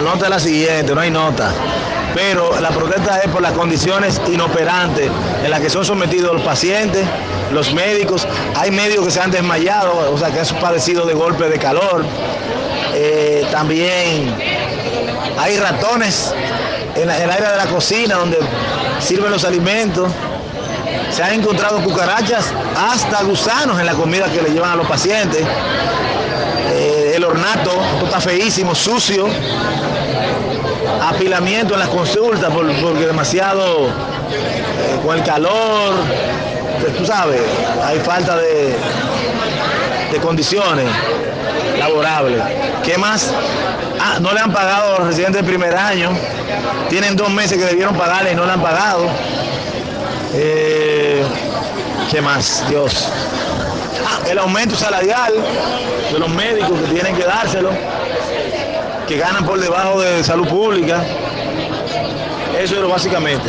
nota es la siguiente, no hay nota. Pero la protesta es por las condiciones inoperantes en las que son sometidos los pacientes, los médicos. Hay médicos que se han desmayado, o sea, que han padecido de golpes de calor. También hay ratones en el área de la cocina donde sirven los alimentos. Se han encontrado cucarachas, hasta gusanos en la comida que le llevan a los pacientes. El ornato, esto está feísimo, sucio. Apilamiento en las consultas porque demasiado con el calor, tú sabes, hay falta de condiciones laborables. ¿Qué más? No le han pagado a los residentes del primer año, tienen 2 meses que debieron pagarle y no le han pagado. ¿Qué más? Dios. El aumento salarial de los médicos que tienen que dárselo, que ganan por debajo de salud pública. Eso es lo básicamente.